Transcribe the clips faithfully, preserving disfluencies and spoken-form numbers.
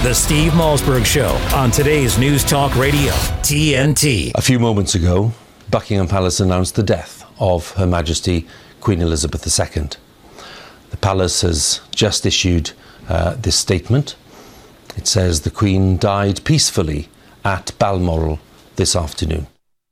The Steve Malzberg Show on today's News Talk Radio, T N T. A few moments ago, Buckingham Palace announced the death of Her Majesty Queen Elizabeth the Second. The palace has just issued uh, this statement. It says the Queen died peacefully at Balmoral this afternoon.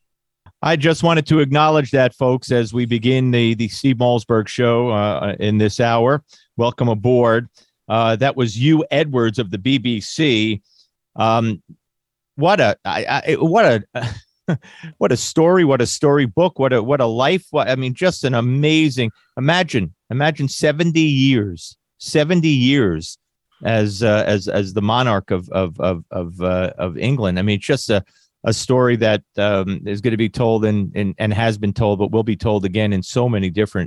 I just wanted to acknowledge that, folks, as we begin the, the Steve Malzberg Show uh, in this hour. Welcome aboard. Uh, that was Hugh Edwards of the B B C. Um, what a I, I, what a what a story! What a storybook! What a what a life! What, I mean, just an amazing. Imagine imagine seventy years, seventy years as uh, as as the monarch of of of of, uh, of England. I mean, it's just a a story that um, is going to be told in, in and has been told, but will be told again in so many different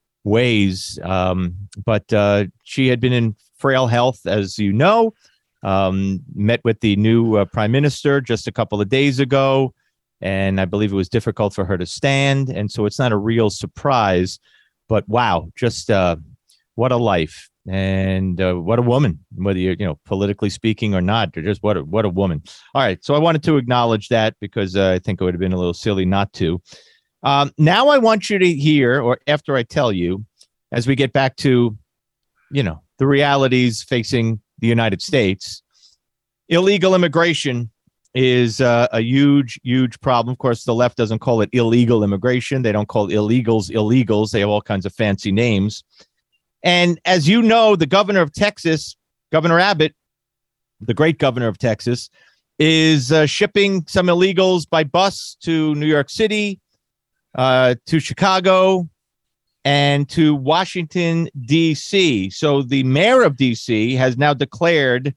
ways. Um, but uh, she had been in frail health, as you know, um, met with the new uh, prime minister just a couple of days ago. And I believe it was difficult for her to stand. And so it's not a real surprise, but wow, just uh, what a life and uh, what a woman, whether you're, you know, politically speaking or not, or just what a, what a woman. All right. So I wanted to acknowledge that because uh, I think it would have been a little silly not to. Um, now I want you to hear, or after I tell you, as we get back to, you know, the realities facing the United States, illegal immigration is uh, a huge, huge problem. Of course, the left doesn't call it illegal immigration. They don't call illegals illegals. They have all kinds of fancy names. And as you know, the governor of Texas, Governor Abbott, the great governor of Texas, is uh, shipping some illegals by bus to New York City, uh, to Chicago, and to Washington, D C. So the mayor of D C has now declared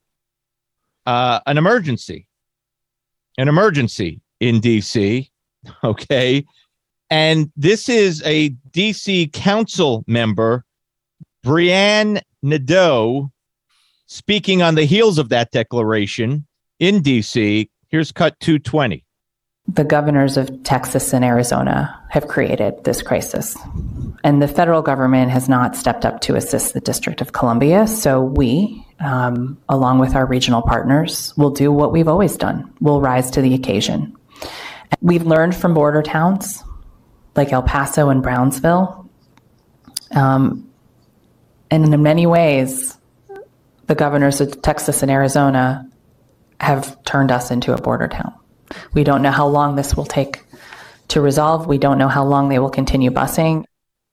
uh, an emergency, an emergency in D C. Okay. And this is a D C council member, Brianne Nadeau, speaking on the heels of that declaration in D C. Here's cut two twenty. The governors of Texas and Arizona have created this crisis, and the federal government has not stepped up to assist the District of Columbia. So we, um, along with our regional partners, will do what we've always done. We'll rise to the occasion. We've learned from border towns like El Paso and Brownsville. Um, and in many ways, the governors of Texas and Arizona have turned us into a border town. We don't know how long this will take to resolve. We don't know how long they will continue busing.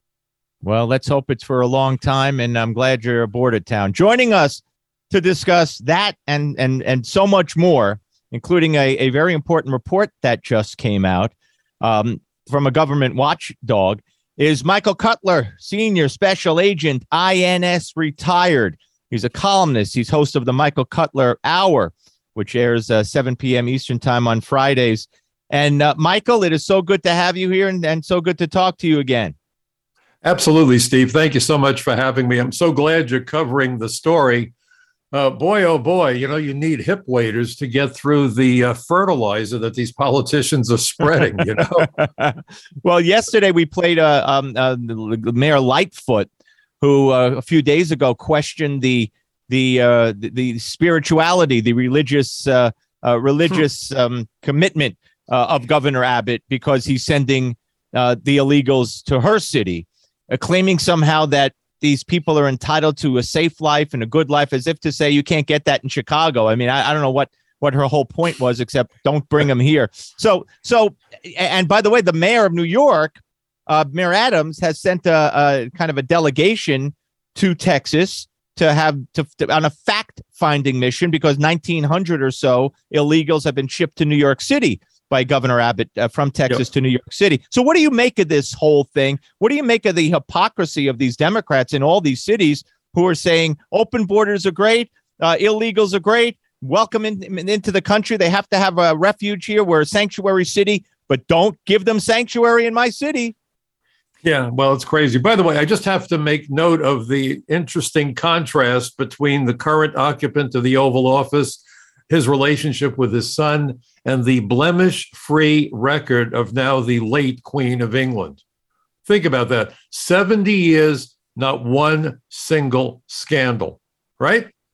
Well, let's hope it's for a long time, and I'm glad you're aboard at town. Joining us to discuss that and and and so much more, including a, a very important report that just came out um, from a government watchdog, is Michael Cutler, Senior Special Agent, I N S retired. He's a columnist. He's host of the Michael Cutler Hour, which airs uh, seven p.m. Eastern time on Fridays. And uh, Michael, it is so good to have you here and, and so good to talk to you again. Absolutely, Steve. Thank you so much for having me. I'm so glad you're covering the story. Uh, boy, oh boy, you know, you need hip waders to get through the uh, fertilizer that these politicians are spreading, you know? Well, yesterday we played uh, um, uh, Mayor Lightfoot, who uh, a few days ago questioned the the uh, the, the spirituality, the religious uh, uh, religious um, commitment uh, of Governor Abbott, because he's sending uh, the illegals to her city, uh, claiming somehow that these people are entitled to a safe life and a good life, as if to say you can't get that in Chicago. I mean, I, I don't know what what her whole point was, except don't bring them here. So so and by the way, the mayor of New York, uh, Mayor Adams, has sent a, a kind of a delegation to Texas to have to, to on a fact-finding mission, because nineteen hundred or so illegals have been shipped to New York City by Governor Abbott uh, from Texas yep. to New York City. So what do you make of this whole thing? What do you make of the hypocrisy of these Democrats in all these cities who are saying open borders are great, uh, illegals are great, welcome in, in, into the country. They have to have a refuge here. We're a sanctuary city, but don't give them sanctuary in my city. Yeah, well, it's crazy. By the way, I just have to make note of the interesting contrast between the current occupant of the Oval Office, his relationship with his son, and the blemish-free record of now the late Queen of England. Think about that. seventy years, not one single scandal, right?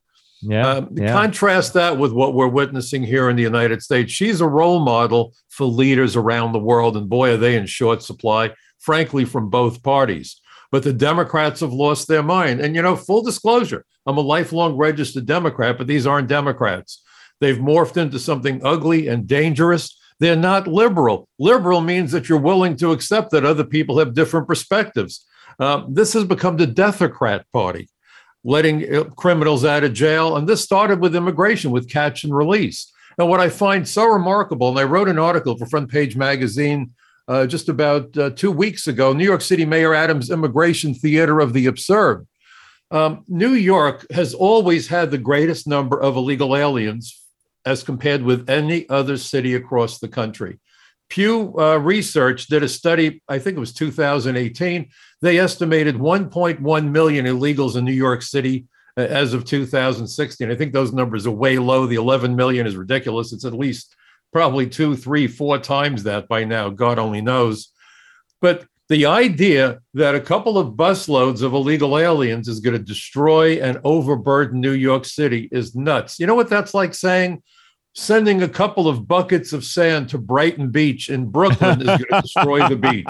Yeah, Um, yeah. Contrast that with what we're witnessing here in the United States. She's a role model for leaders around the world, and boy, are they in short supply, frankly, from both parties. But the Democrats have lost their mind. And, you know, full disclosure, I'm a lifelong registered Democrat, but these aren't Democrats. They've morphed into something ugly and dangerous. They're not liberal. Liberal means that you're willing to accept that other people have different perspectives. Um, this has become the Deathocrat Party, letting criminals out of jail. And this started with immigration, with catch and release. And what I find so remarkable, and I wrote an article for Front Page Magazine uh, just about uh, two weeks ago, New York City Mayor Adams' Immigration Theater of the Absurd. Um, New York has always had the greatest number of illegal aliens as compared with any other city across the country. Pew uh, Research did a study, I think it was two thousand eighteen. They estimated one point one million illegals in New York City uh, as of two thousand sixteen. I think those numbers are way low. The eleven million is ridiculous. It's at least probably two, three, four times that by now. God only knows. But the idea that a couple of busloads of illegal aliens is going to destroy and overburden New York City is nuts. You know what that's like saying? Sending a couple of buckets of sand to Brighton Beach in Brooklyn is going to destroy the beach.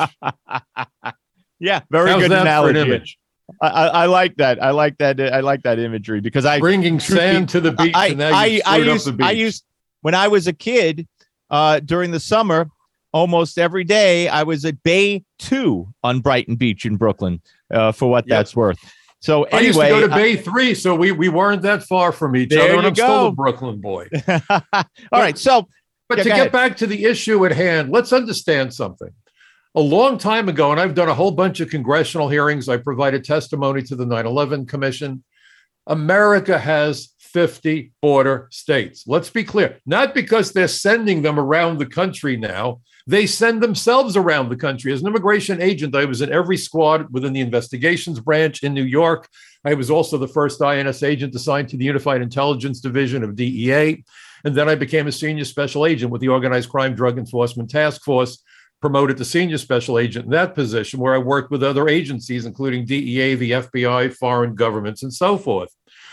Yeah, very How's good that analogy. for an image? I, I, I like that. I like that. I like that imagery because I bringing sand to the beach. I, and now I, you I, screwed used, up the beach. I used when I was a kid uh, during the summer. Almost every day, I was at Bay Two on Brighton Beach in Brooklyn. Uh, for what Yep. that's worth. So anyway, I used to go to I, Bay Three, so we we weren't that far from each There other. you And I'm go. still a Brooklyn boy. all right. So But Yeah, to go get ahead. back to the issue at hand, let's understand something. A long time ago, and I've done a whole bunch of congressional hearings, I provided testimony to the nine eleven Commission. America has fifty border states. Let's be clear, not because they're sending them around the country now. They send themselves around the country. As an immigration agent, I was in every squad within the investigations branch in New York. I was also the first I N S agent assigned to the Unified Intelligence Division of D E A. And then I became a senior special agent with the Organized Crime Drug Enforcement Task Force, promoted to senior special agent in that position, where I worked with other agencies, including D E A, the F B I, foreign governments, and so forth.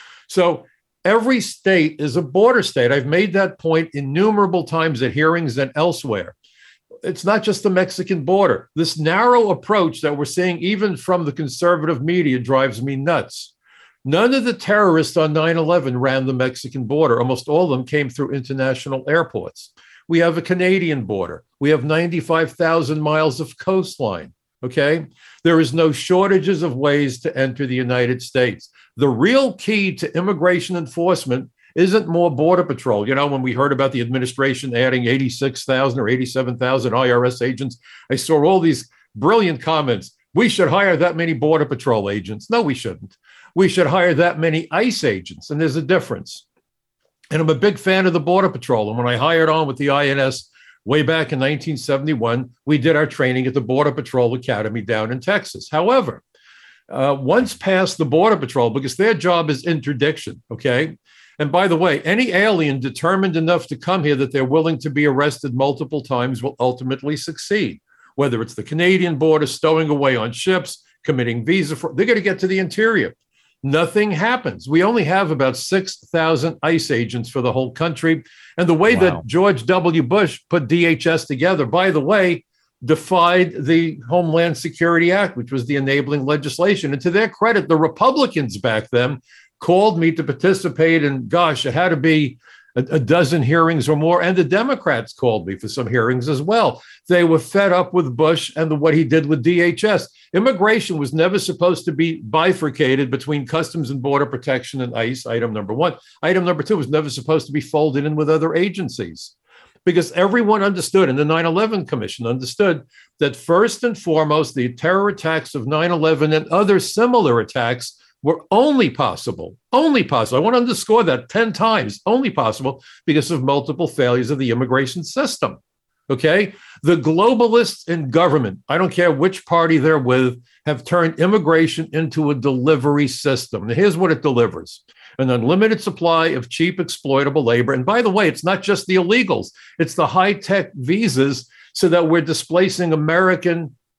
So every state is a border state. I've made that point innumerable times at hearings and elsewhere. It's not just the Mexican border. This narrow approach that we're seeing even from the conservative media drives me nuts. None of the terrorists on nine eleven ran the Mexican border. Almost all of them came through international airports. We have a Canadian border. We have ninety-five thousand miles of coastline, okay? There is no shortages of ways to enter the United States. The real key to immigration enforcement isn't more border patrol. You know, when we heard about the administration adding eighty-six thousand or eighty-seven thousand I R S agents, I saw all these brilliant comments. We should hire that many border patrol agents. No, we shouldn't. We should hire that many ICE agents, and there's a difference. And I'm a big fan of the Border Patrol. And when I hired on with the I N S way back in nineteen seventy-one, we did our training at the Border Patrol Academy down in Texas. However, uh, once past the Border Patrol, because their job is interdiction, okay? And by the way, any alien determined enough to come here that they're willing to be arrested multiple times will ultimately succeed. Whether it's the Canadian border, stowing away on ships, committing visa fraud, they're going to get to the interior. Nothing happens. We only have about six thousand ICE agents for the whole country. And the way Wow. that George W. Bush put D H S together, by the way, defied the Homeland Security Act, which was the enabling legislation. And to their credit, the Republicans back then called me to participate in, gosh, it had to be a, a dozen hearings or more. And the Democrats called me for some hearings as well. They were fed up with Bush and the, what he did with D H S. Immigration was never supposed to be bifurcated between Customs and Border Protection and ICE, item number one. Item number two was never supposed to be folded in with other agencies, because everyone understood, and the nine eleven Commission understood, that first and foremost, the terror attacks of nine eleven and other similar attacks were only possible, only possible. I want to underscore that ten times, only possible because of multiple failures of the immigration system. Okay? The globalists in government, I don't care which party they're with, have turned immigration into a delivery system. Now, here's what it delivers: an unlimited supply of cheap, exploitable labor. And by the way, it's not just the illegals, it's the high-tech visas, so that we're displacing American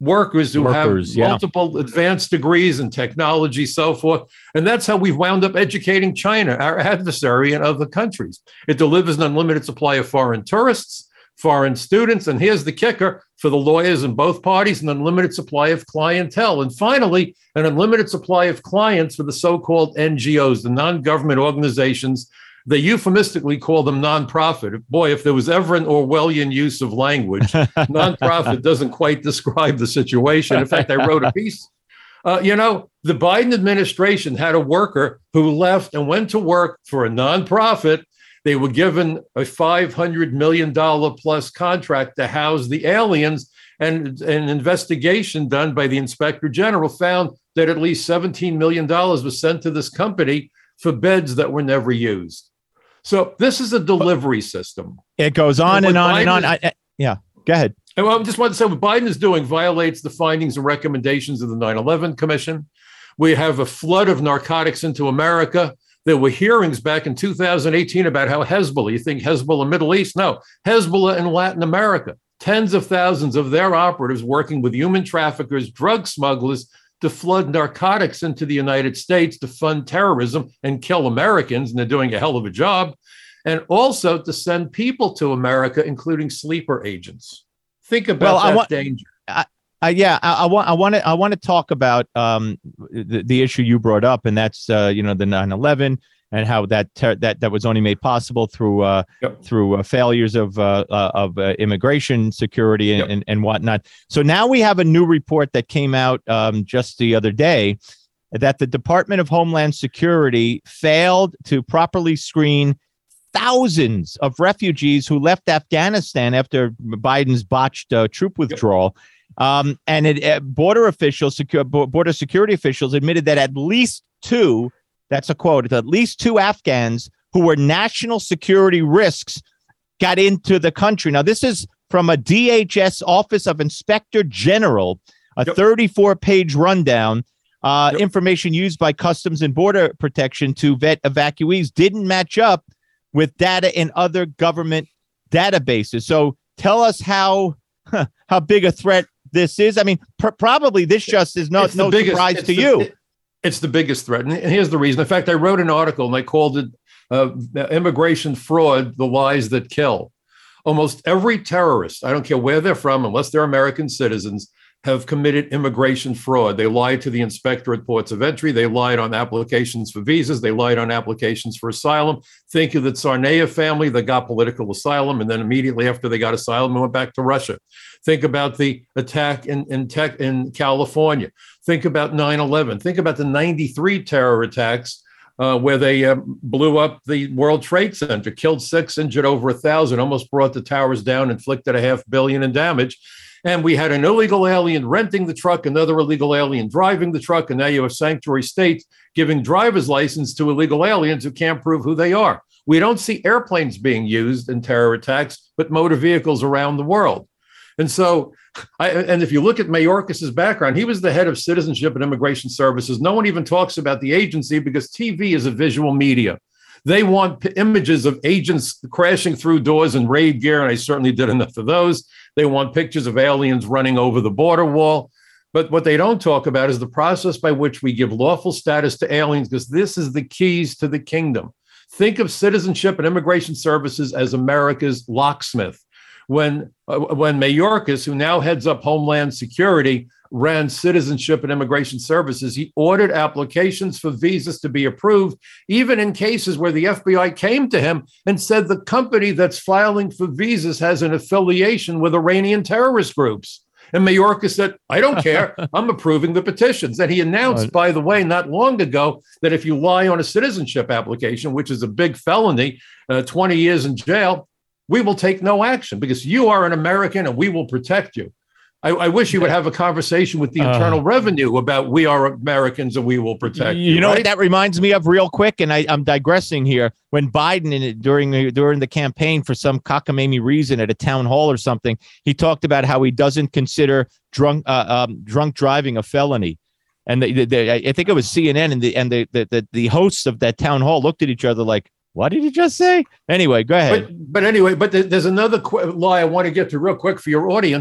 workers who Workers, have yeah. multiple advanced degrees in technology, so forth. And that's how we've wound up educating China, our adversary, and other countries. It delivers an unlimited supply of foreign tourists, foreign students, and here's the kicker for the lawyers in both parties, an unlimited supply of clientele. And finally, an unlimited supply of clients for the so-called N G Os, the non-government organizations. They euphemistically call them nonprofit. Boy, if there was ever an Orwellian use of language, nonprofit doesn't quite describe the situation. In fact, I wrote a piece. Uh, you know, the Biden administration had a worker who left and went to work for a nonprofit. They were given a five hundred million dollars plus contract to house the aliens, and an investigation done by the inspector general found that at least seventeen million dollars was sent to this company for beds that were never used. So this is a delivery system. It goes on and, and on Biden and on. is, I, I, yeah, go ahead. And I just want to say what Biden is doing violates the findings and recommendations of the nine eleven Commission. We have a flood of narcotics into America. There were hearings back in two thousand eighteen about how Hezbollah, you think Hezbollah Middle East? No, Hezbollah in Latin America. Tens of thousands of their operatives working with human traffickers, drug smugglers, to flood narcotics into the United States to fund terrorism and kill Americans, and they're doing a hell of a job, and also to send people to America, including sleeper agents. Think about well, that I want, danger. I, I, yeah, I, I want, I want to, I want to talk about um, the, the issue you brought up, and that's uh, you know the nine eleven and how that ter- that that was only made possible through uh, yep. through uh, failures of uh, uh, of uh, immigration security and, yep. and and whatnot. So now we have a new report that came out um, just the other day that the Department of Homeland Security failed to properly screen thousands of refugees who left Afghanistan after Biden's botched uh, troop withdrawal. Um, and it, uh, border officials, secure, border security officials admitted that at least two, that's a quote, at least two Afghans who were national security risks got into the country. Now, this is from a D H S Office of Inspector General, a yep. thirty-four page rundown. Uh, yep. Information used by Customs and Border Protection to vet evacuees didn't match up with data in other government databases. So tell us how huh, how big a threat this is. I mean, pr- probably this just is no, no biggest, surprise to the, you. It, it's the biggest threat. And here's the reason. In fact, I wrote an article and I called it uh, Immigration Fraud, the Lies That Kill. Almost every terrorist, I don't care where they're from, unless they're American citizens, have committed immigration fraud. They lied to the inspector at ports of entry. They lied on applications for visas. They lied on applications for asylum. Think of the Tsarnaev family that got political asylum, and then immediately after they got asylum, went back to Russia. Think about the attack in, in, tech, in California. Think about nine eleven. Think about the ninety-three terror attacks uh, where they uh, blew up the World Trade Center, killed six, injured over a thousand, almost brought the towers down, inflicted a half billion in damage. And we had an illegal alien renting the truck, another illegal alien driving the truck, and now you have sanctuary states giving driver's license to illegal aliens who can't prove who they are. We don't see airplanes being used in terror attacks, but motor vehicles around the world. And so, I, and if you look at Mayorkas's background, he was the head of Citizenship and Immigration Services. No one even talks about the agency because T V is a visual media. They want p- images of agents crashing through doors in raid gear, and I certainly did enough of those. They want pictures of aliens running over the border wall. But what they don't talk about is the process by which we give lawful status to aliens, because this is the keys to the kingdom. Think of Citizenship and Immigration Services as America's locksmith. When, uh, when Mayorkas, who now heads up Homeland Security, ran Citizenship and Immigration Services, he ordered applications for visas to be approved, even in cases where the F B I came to him and said the company that's filing for visas has an affiliation with Iranian terrorist groups. And Mayorkas said, I don't care. I'm approving the petitions. And he announced, by the way, not long ago, that if you lie on a citizenship application, which is a big felony, uh, twenty years in jail, we will take no action because you are an American and we will protect you. I, I wish you would have a conversation with the Internal uh, Revenue about we are Americans and we will protect you. You know right? what that reminds me of real quick, and I, I'm digressing here. When Biden, in it, during the during the campaign, for some cockamamie reason at a town hall or something, he talked about how he doesn't consider drunk uh, um, drunk driving a felony. And the, the, the, I think it was C N N and the and the, the the the hosts of that town hall looked at each other like, what did he just say? Anyway, go ahead. But, but anyway, but there's another qu- lie I want to get to real quick for your audience.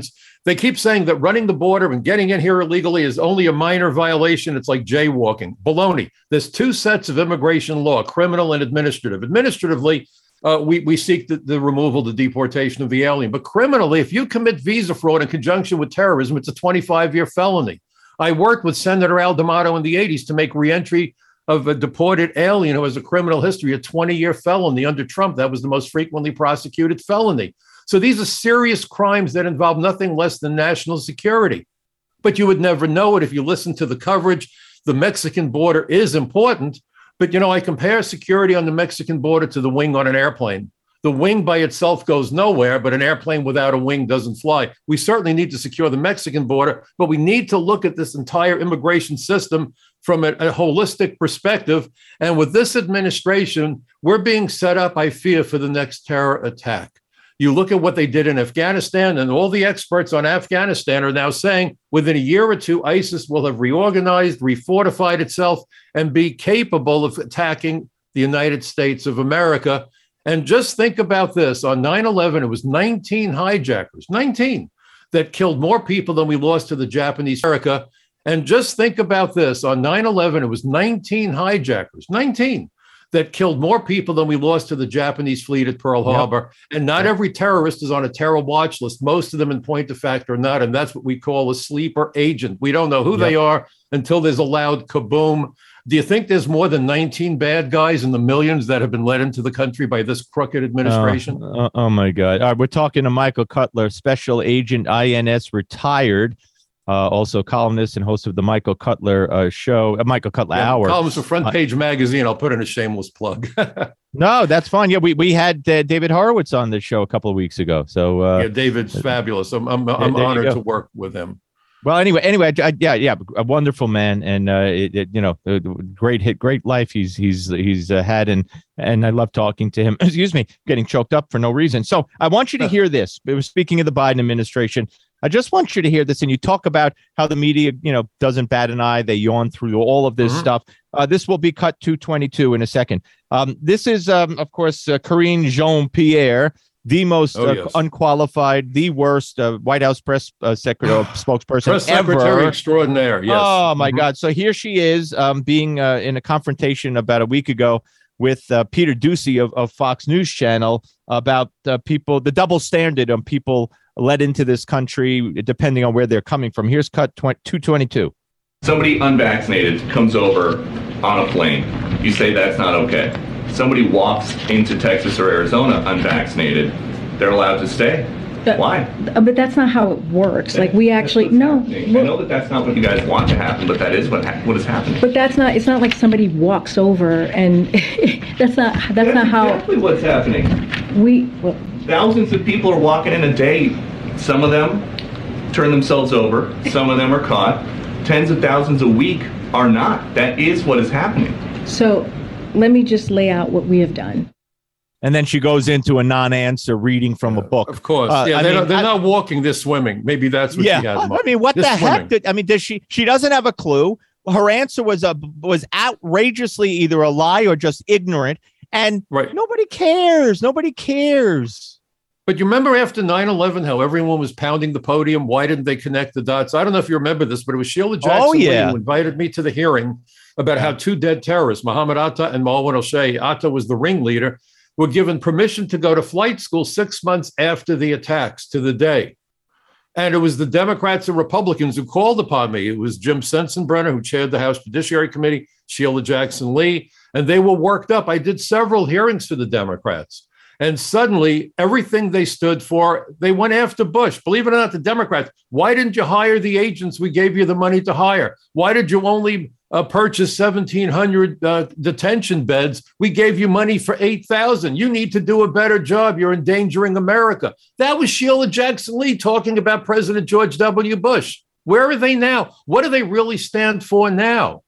They keep saying that running the border and getting in here illegally is only a minor violation. It's like jaywalking. Baloney. There's two sets of immigration law, criminal and administrative. Administratively, uh, we, we seek the, the removal, the deportation of the alien. But criminally, if you commit visa fraud in conjunction with terrorism, it's a twenty-five-year felony. I worked with Senator Al D'Amato in the eighties to make reentry of a deported alien who has a criminal history a twenty-year felony. Under Trump, that was the most frequently prosecuted felony. So these are serious crimes that involve nothing less than national security. But you would never know it if you listen to the coverage. The Mexican border is important. But, you know, I compare security on the Mexican border to the wing on an airplane. The wing by itself goes nowhere, but an airplane without a wing doesn't fly. We certainly need to secure the Mexican border, but we need to look at this entire immigration system from a, a holistic perspective. And with this administration, we're being set up, I fear, for the next terror attack. You look at what they did in Afghanistan, and all the experts on Afghanistan are now saying within a year or two, ISIS will have reorganized, refortified itself, and be capable of attacking the United States of America. And just think about this. On nine eleven, it was nineteen hijackers, nineteen, that killed more people than we lost to the Japanese America. And just think about this. On nine eleven, it was nineteen hijackers, nineteen, that killed more people than we lost to the Japanese fleet at Pearl Harbor. Yep. And not yep. every terrorist is on a terror watch list. Most of them, in point of fact, are not. And that's what we call a sleeper agent. We don't know who yep. they are until there's a loud kaboom. Do you think there's more than nineteen bad guys in the millions that have been let into the country by this crooked administration? Oh, oh my God. All right, we're talking to Michael Cutler, Special Agent I N S retired. Uh, also columnist and host of the Michael Cutler uh, show, uh, Michael Cutler yeah, Hour. Columnist for Front Page uh, Magazine. I'll put in a shameless plug. No, that's fine. Yeah, we we had uh, David Horowitz on the show a couple of weeks ago. So uh, yeah, David's uh, fabulous. I'm I'm, I'm honored to work with him. Well, anyway, anyway, I, yeah, yeah, a wonderful man, and uh, it, it, you know, a great hit, great life he's he's he's uh, had, and and I love talking to him. Excuse me, getting choked up for no reason. So I want you to hear this. Speaking of the Biden administration, I just want you to hear this, and you talk about how the media, you know, doesn't bat an eye. They yawn through all of this mm-hmm. stuff. Uh, this will be cut two twenty-two in a second. Um, this is, um, of course, uh, Karine Jean-Pierre, the most oh, uh, yes. unqualified, the worst uh, White House press uh, secretary, spokesperson press ever. Secretary extraordinaire. Yes. Oh my mm-hmm. God! So here she is, um, being uh, in a confrontation about a week ago with uh, Peter Doocy of, of Fox News Channel about uh, people, the double standard on people led into this country, depending on where they're coming from. Here's cut two twenty-two. Somebody unvaccinated comes over on a plane. You say that's not okay. Somebody walks into Texas or Arizona unvaccinated, they're allowed to stay. But, Why? But that's not how it works. Like we actually no. I know that that's not what you guys want to happen, but that is what ha- what is happening. But that's not. It's not like somebody walks over and that's not. That's, that's not how. Exactly what's happening. We well, thousands of people are walking in a day. Some of them turn themselves over. Some of them are caught. Tens of thousands a week are not. That is what is happening. So. Let me just lay out what we have done. And then she goes into a non-answer reading from a book. Of course. Uh, yeah, they're, mean, they're I, not walking, they're swimming. Maybe that's what yeah, she has. I mean, what they're the swimming. heck? Did, I mean, does she, she doesn't have a clue. Her answer was a, was outrageously either a lie or just ignorant. And right. nobody cares. Nobody cares. But you remember after nine eleven, how everyone was pounding the podium? Why didn't they connect the dots? I don't know if you remember this, but it was Sheila Jackson oh, yeah. who invited me to the hearing about how two dead terrorists, Mohammed Atta and Marwan Al-Sheh, Atta was the ringleader, were given permission to go to flight school six months after the attacks to the day. And it was the Democrats and Republicans who called upon me. It was Jim Sensenbrenner, who chaired the House Judiciary Committee, Sheila Jackson Lee, and they were worked up. I did several hearings for the Democrats. And suddenly, everything they stood for, they went after Bush. Believe it or not, the Democrats, why didn't you hire the agents we gave you the money to hire? Why did you only uh, purchase seventeen hundred uh, detention beds? We gave you money for eight thousand. You need to do a better job. You're endangering America. That was Sheila Jackson Lee talking about President George W. Bush. Where are they now? What do they really stand for now?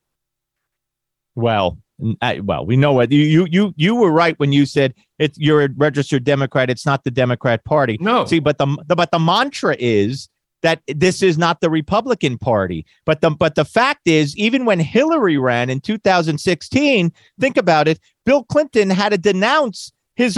Well, I, well, we know what you you you you were right when you said it's you're a registered Democrat. It's not the Democrat Party. No, see, but the, the but the mantra is that this is not the Republican Party. But the but the fact is, even when Hillary ran in two thousand sixteen, think about it. Bill Clinton had to denounce his own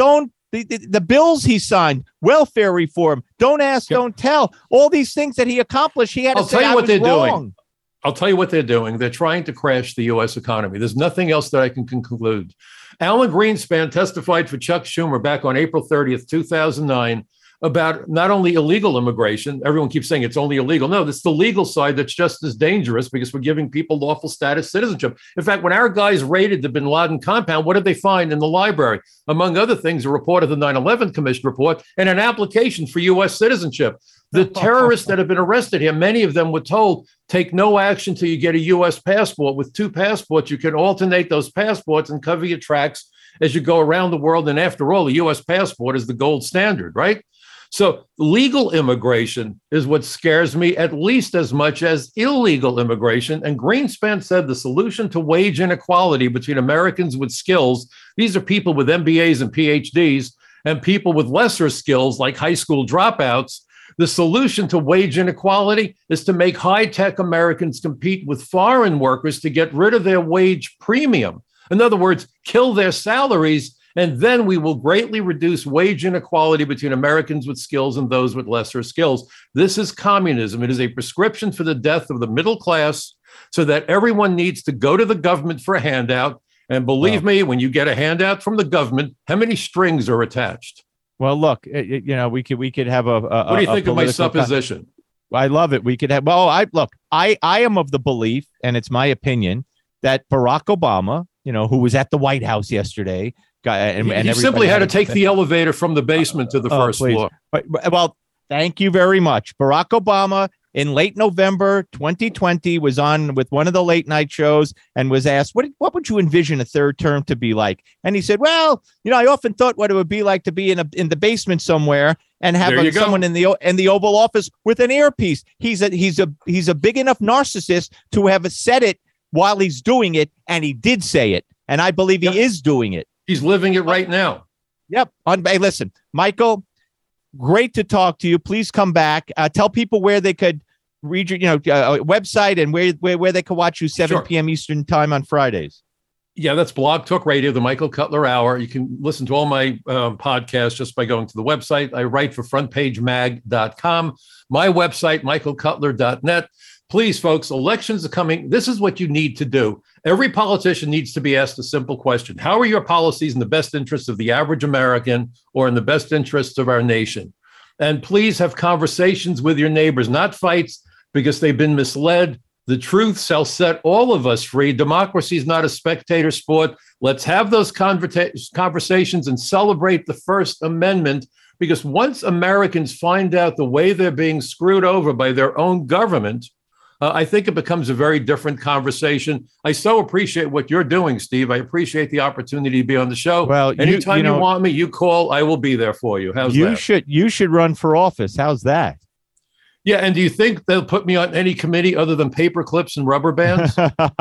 The, the, the bills he signed, welfare reform, don't ask, Yep. don't tell, all these things that he accomplished. He had to I'll say, tell you I what was they're wrong. doing. I'll tell you what they're doing. They're trying to crash the U S economy. There's nothing else that I can conclude. Alan Greenspan testified for Chuck Schumer back on April thirtieth, two thousand nine, about not only illegal immigration. Everyone keeps saying it's only illegal. No, it's the legal side that's just as dangerous because we're giving people lawful status citizenship. In fact, when our guys raided the bin Laden compound, what did they find in the library? Among other things, a report of the nine eleven Commission report and an application for U S citizenship. The terrorists that have been arrested here, many of them were told, take no action till you get a U S passport. With two passports, you can alternate those passports and cover your tracks as you go around the world. And after all, a U S passport is the gold standard, right? So legal immigration is what scares me at least as much as illegal immigration. And Greenspan said the solution to wage inequality between Americans with skills, these are people with M B As and P H Ds, and people with lesser skills like high school dropouts. The solution to wage inequality is to make high-tech Americans compete with foreign workers to get rid of their wage premium. In other words, kill their salaries, and then we will greatly reduce wage inequality between Americans with skills and those with lesser skills. This is communism. It is a prescription for the death of the middle class so that everyone needs to go to the government for a handout. And believe Wow. me, when you get a handout from the government, how many strings are attached? Well, look, it, it- you know, we could we could have a. a What do you a think of my political con- supposition? I love it. We could have. Well, I look. I I am of the belief, and it's my opinion, that Barack Obama, you know, who was at the White House yesterday, got and, He- and he everybody simply had to a- take the elevator from the basement to the Oh, first please. floor. But, but- well, thank you very much. Barack Obama in late November twenty twenty was on with one of the late night shows and was asked, what, what would you envision a third term to be like? And he said, well, you know, I often thought what it would be like to be in a, in the basement somewhere and have There a, you go. someone in the, in the Oval Office with an earpiece. He's a, he's a, he's a big enough narcissist to have said it while he's doing it. And he did say it. And I believe he Yep. is doing it. He's living it right now. Yep. On, hey, listen, Michael, great to talk to you. Please come back. Uh, tell people where they could read your, you know, uh, website and where, where where they could watch you seven Sure. p.m. Eastern time on Fridays. Yeah, that's Blog Talk Radio, the Michael Cutler Hour. You can listen to all my um, podcasts just by going to the website. I write for front page mag dot com. My website, michael cutler dot net. Please, folks, elections are coming. This is what you need to do. Every politician needs to be asked a simple question. How are your policies in the best interests of the average American or in the best interests of our nation? And please have conversations with your neighbors, not fights, because they've been misled. The truth shall set all of us free. Democracy is not a spectator sport. Let's have those converta- conversations and celebrate the First Amendment, because once Americans find out the way they're being screwed over by their own government, uh, I think it becomes a very different conversation. I so appreciate what you're doing, Steve. I appreciate the opportunity to be on the show. Well, you- anytime you you, know- want me, you call. I will be there for you. How's You that? should you should run for office. How's that? Yeah, and do you think they'll put me on any committee other than paper clips and rubber bands?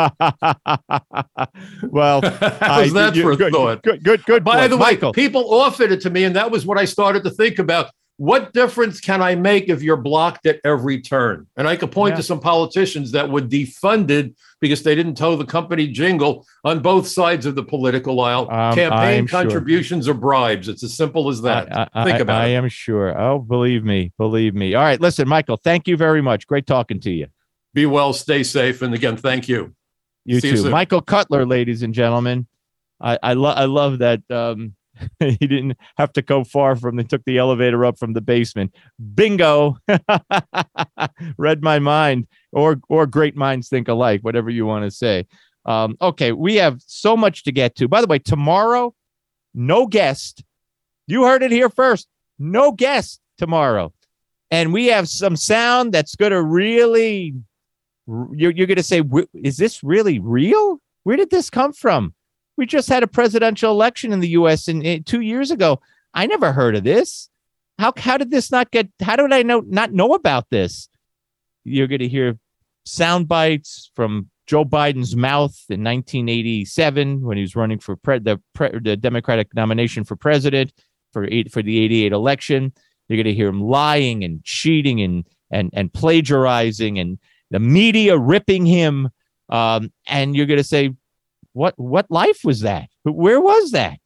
Well, How's that you- for a good, thought? Good, good, good. By point. the way, Michael, people offered it to me, and that was what I started to think about. What difference can I make if you're blocked at every turn? And I could point Yeah. to some politicians that were defunded because they didn't toe the company jingle on both sides of the political aisle. Um, I am Campaign sure. contributions or bribes. It's as simple as that. I, I, Think I- about I it. am sure. Oh, believe me, believe me. All right, listen, Michael. Thank you very much. Great talking to you. Be well, stay safe, and again, thank you. You See you too, soon. Michael Cutler, ladies and gentlemen. I I, lo- I love that um, he didn't have to go far from. They took the elevator up from the basement. Bingo, read my mind, or or great minds think alike. Whatever you want to say. Um, okay, we have so much to get to. By the way, tomorrow, no guest. You heard it here first. No guest tomorrow, and we have some sound that's going to really. You're, you're going to say, is this really real? Where did this come from? We just had a presidential election in the U S in, in two years ago. I never heard of this. How how did this not get? How did I know not know about this? You're going to hear sound bites from Joe Biden's mouth in nineteen eighty-seven when he was running for pre, the pre, the Democratic nomination for president for eight, for the eighty-eight election. You're going to hear him lying and cheating and and and plagiarizing and the media ripping him. Um, and you're going to say, what what life was that? Where was that?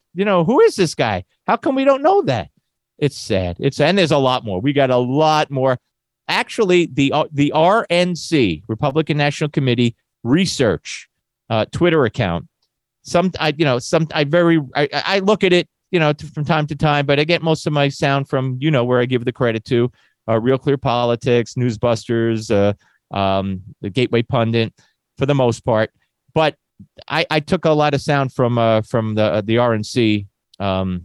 You know, who is this guy? How come we don't know that? It's sad. It's and there's a lot more. We got a lot more. Actually, the uh, the R N C, Republican National Committee Research uh, Twitter account. Some, I you know, some I very I, I look at it, you know, t- from time to time, but I get most of my sound from, you know, where I give the credit to uh, Real Clear Politics, Newsbusters, uh, um, the Gateway Pundit, for the most part. But I, I took a lot of sound from uh, from the uh, the R N C um,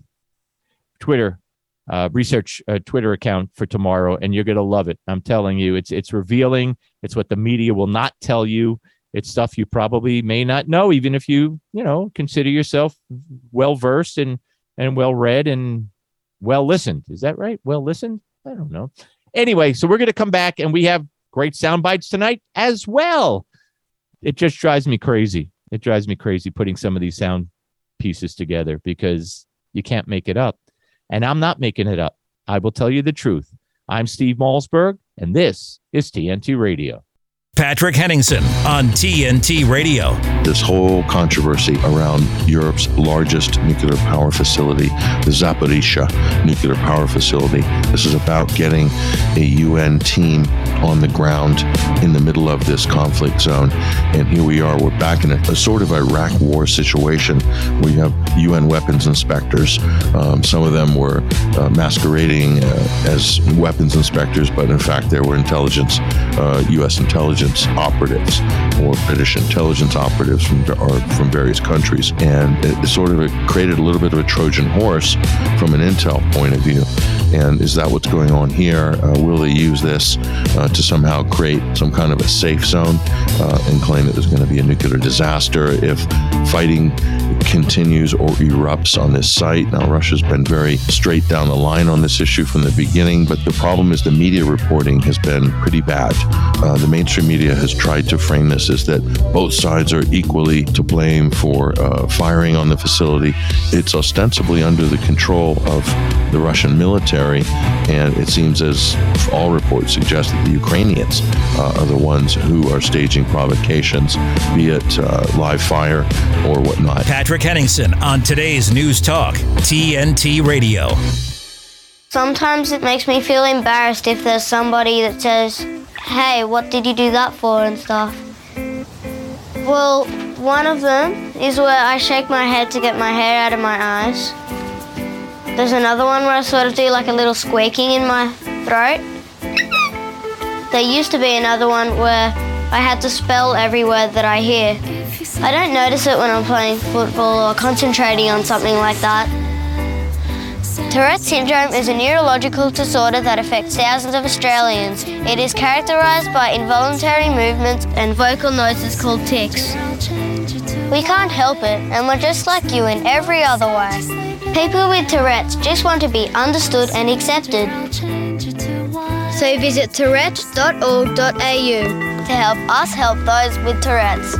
Twitter uh, research uh, Twitter account for tomorrow, and you're gonna love it. I'm telling you, it's it's revealing. It's what the media will not tell you. It's stuff you probably may not know, even if you you know consider yourself well versed and and well read and well listened. Is that right? Well listened? I don't know. Anyway, so we're gonna come back, and we have great sound bites tonight as well. It just drives me crazy. It drives me crazy putting some of these sound pieces together because you can't make it up. And I'm not making it up. I will tell you the truth. I'm Steve Malzberg, and this is T N T Radio. Patrick Henningsen on T N T Radio. This whole controversy around Europe's largest nuclear power facility, the Zaporizhzhia nuclear power facility. This is about getting a U N team on the ground in the middle of this conflict zone. And here we are, we're back in a, a sort of Iraq war situation where you have U N weapons inspectors. Um, some of them were uh, masquerading uh, as weapons inspectors, but in fact they were intelligence, uh, U S intelligence operatives or British intelligence operatives from or from various countries, and it sort of created a little bit of a Trojan horse from an intel point of view. And is that what's going on here? Uh, will they use this uh, to somehow create some kind of a safe zone uh, and claim that there's going to be a nuclear disaster if fighting continues or erupts on this site? Now, Russia's been very straight down the line on this issue from the beginning, but the problem is the media reporting has been pretty bad. Uh, the mainstream media has tried to frame this as that both sides are equally to blame for uh, firing on the facility. It's ostensibly under the control of the Russian military, and it seems as all reports suggest that the Ukrainians uh, are the ones who are staging provocations, be it uh, live fire or whatnot. Patrick Henningsen on today's News Talk, T N T Radio. Sometimes it makes me feel embarrassed if there's somebody that says, hey, what did you do that for and stuff. Well, one of them is where I shake my head to get my hair out of my eyes. There's another one where I sort of do like a little squeaking in my throat. There used to be another one where I had to spell every word that I hear. I don't notice it when I'm playing football or concentrating on something like that. Tourette's syndrome is a neurological disorder that affects thousands of Australians. It is characterised by involuntary movements and vocal noises called tics. We can't help it, and we're just like you in every other way. People with Tourette's just want to be understood and accepted. So visit tourettes dot org dot a u to help us help those with Tourette's.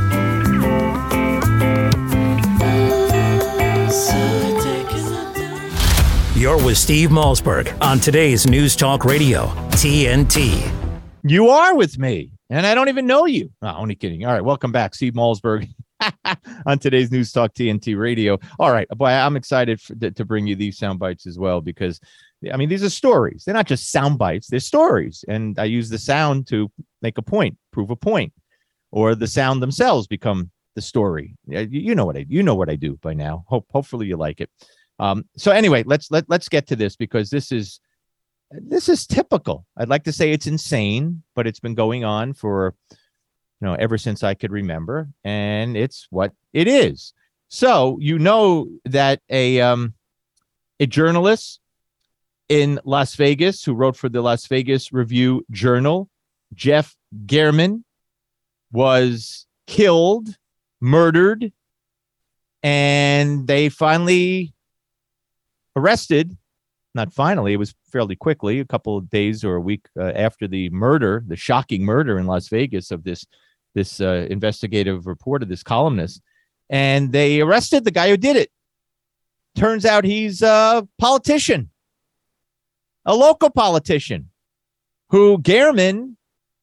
You're with Steve Malzberg on today's News Talk Radio, T N T. You are with me, and I don't even know you. No, only kidding. All right, welcome back, Steve Malzberg on today's News Talk T N T Radio. All right, boy, I'm excited for, to, to bring you these sound bites as well because, I mean, these are stories. They're not just sound bites. They're stories, and I use the sound to make a point, prove a point, or the sound themselves become the story. You, you know what I you know what I do by now. Hope hopefully you like it. Um, so anyway, let's let let's get to this because this is this is typical. I'd like to say it's insane, but it's been going on for you know ever since I could remember, and it's what it is. So you know that a um, a journalist in Las Vegas who wrote for the Las Vegas Review Journal, Jeff German, was killed, murdered, and they finally arrested, not finally, it was fairly quickly, a couple of days or a week uh, after the murder, the shocking murder in Las Vegas of this this uh, investigative reporter, this columnist, and they arrested the guy who did it. Turns out he's a politician, a local politician, who German